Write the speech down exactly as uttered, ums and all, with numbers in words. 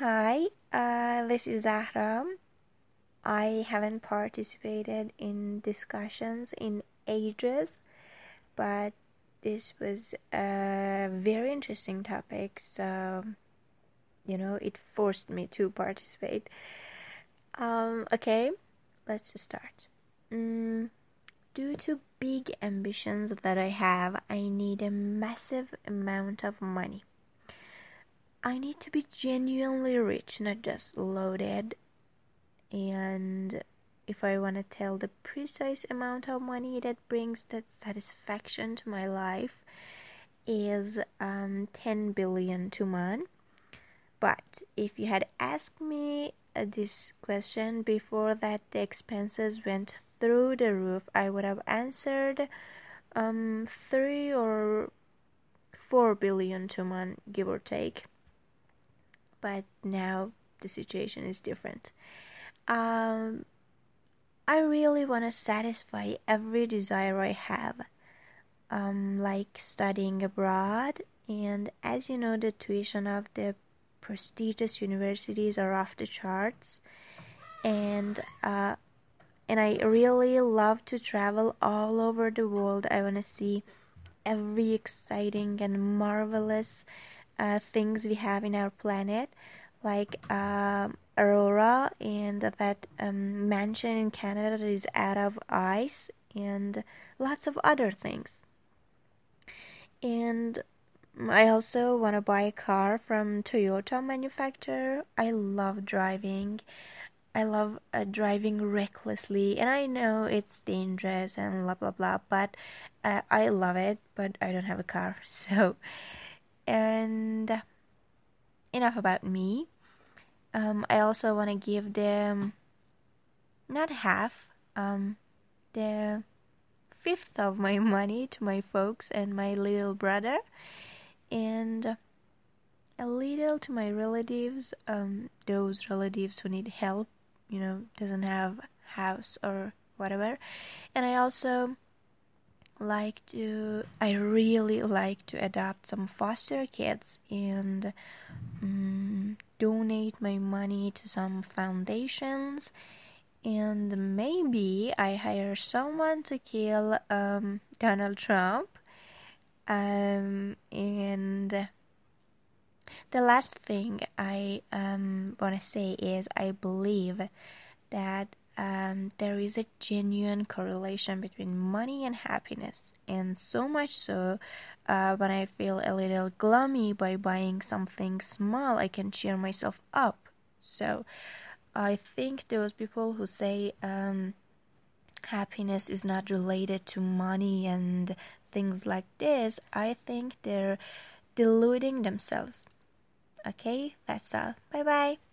Hi, uh, this is Zahra. I haven't participated in discussions in ages, but this was a very interesting topic, so you know, it forced me to participate. Um, okay, let's start. Mm, due to big ambitions that I have, I need a massive amount of money. I need to be genuinely rich, not just loaded. And if I want to tell the precise amount of money that brings that satisfaction to my life is um, ten billion to man. But if you had asked me uh, this question before that the expenses went through the roof, I would have answered um, three or four billion to man, give or take. But now the situation is different. Um, I really want to satisfy every desire I have, um, like studying abroad. And as you know, the tuition of the prestigious universities are off the charts. And uh, and I really love to travel all over the world. I want to see every exciting and marvelous uh, things we have in our planet, like um, Aurora and that um, mansion in Canada that is out of ice, and lots of other things. And I also want to buy a car from Toyota manufacturer. I love driving. I love uh, driving recklessly, and I know it's dangerous and blah blah blah, but uh, I love it. But I don't have a car, so and uh, enough about me. Um, I also want to give them not half, um, the fifth of my money to my folks and my little brother, and a little to my relatives, um, those relatives who need help, you know, doesn't have house or whatever. And I also like to, I really like to adopt some foster kids and um, donate my money to some foundations. And maybe I hire someone to kill um, Donald Trump. Um, and the last thing I um, want to say is I believe that um, there is a genuine correlation between money and happiness, and so much so uh, when I feel a little gloomy by buying something small, I can cheer myself up. So I think those people who say um, happiness is not related to money and things like this, I think they're deluding themselves. Okay, that's all. Bye bye.